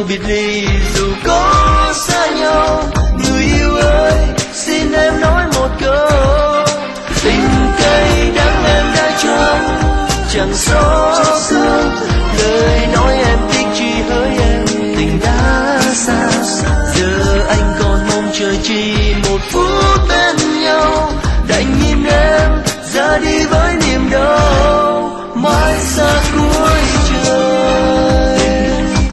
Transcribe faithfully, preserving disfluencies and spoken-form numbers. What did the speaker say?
biệt ly dù có xa nhau. Người yêu ơi xin em nói một câu, tình cay đắng em đã cho anh chẳng xót thương. Lời nói em thích chỉ hỡi em tình đã xa, giờ anh còn mong chờ chỉ một phút bên nhau. Đành nhìn em ra đi với niềm đau mãi xa cuối.